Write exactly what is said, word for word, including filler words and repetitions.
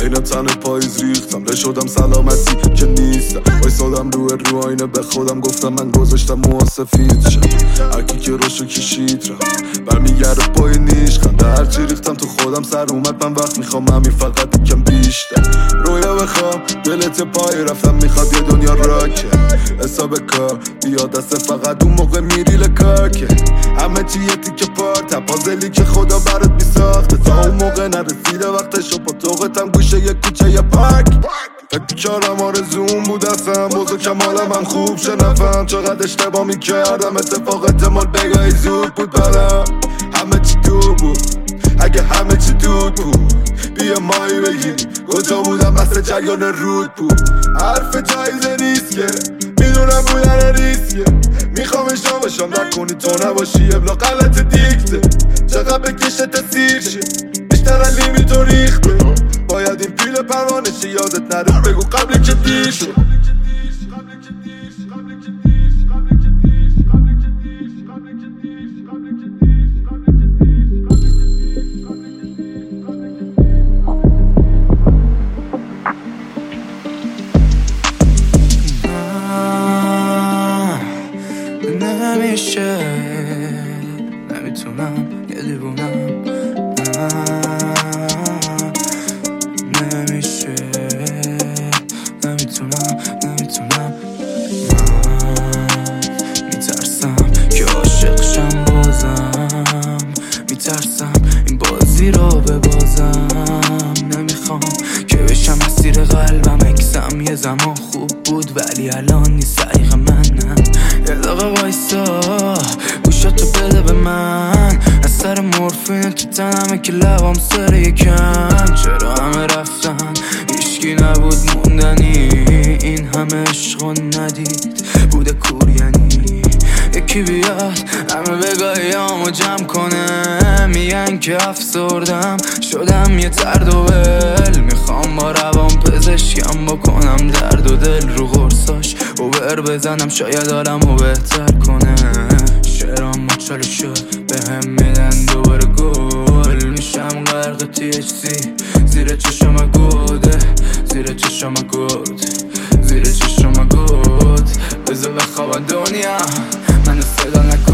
بین تن پاییز ریختم شدم سلامتی که نیستم وایسادم روی رو آینه به خودم گفتم من گذاشتم موها سفید شد هرکی که روشو کشید رفت برمیگرده پای نیش خنده هرچی ریختم تو خودم سر اومد من وقت میخوام همین فقط یکم بیشتر رویا بخوام دلت پای رفتم میخواد یه دنیا راکه حساب کار بیا دست فقط اون موقع میری لکار که همه چی یه تیکه پار تپازلی که خدا برات میساخته تا اون موقع نرسیده وقتشو با توقتم گوشه یه کوچه یه پارک فکر کردم آرزوم بود اصلا بزرگ کمالم هم خوب شنفم چقدر اشتباه میکردم اتفاق احتمال بگاهی زود بود برم همه چی دور بود اگه همه چی دود بود بیا مایی بگیری کجا بودم مثل جریان رود بود حرف جایزه نیست که میدونم بودن ریسکه میخوام اشتباه باشم نکنی تو نباشی ابلا غلط دیکته چقدر بکشت سیر شه بیشتر از لیمیتو ریخته باید این پیل پروانه شه یادت نره بگو قبل که دیر شد نمیشه نمیتونم یه دیوونم نمیشه نمیتونم نمیتونم من میترسم که عاشق شم بازم میترسم این بازی رو ببازم نمیخوام که بشم اسیر قلبم اکسم یه زمان خوب بود ولی الان نیست دقیق منم یه دقیقه وایسا گوشاتو بده به من از سر مورفین تو تنمه که لبام سر یکم چرا همه رفتن هیچکی نبود موندنی این همه عشقو ندید بوده کور یعنی یکی بیاد همه بگاهیامو جمع کنه میگن که افسردم شدم یه درد و ول میخوام با روان پزشکم بکنم درد و دل رو غرصاش اوبر بزنم شاید حالمو بهتر کنه شعرام مچاله شد به هم میدن دوباره گل میشم غرق تی اچ سی زیر چشم گوده زیر چشم گود زیر چشم گود بذار بخوابم دنیا منو صدا نکن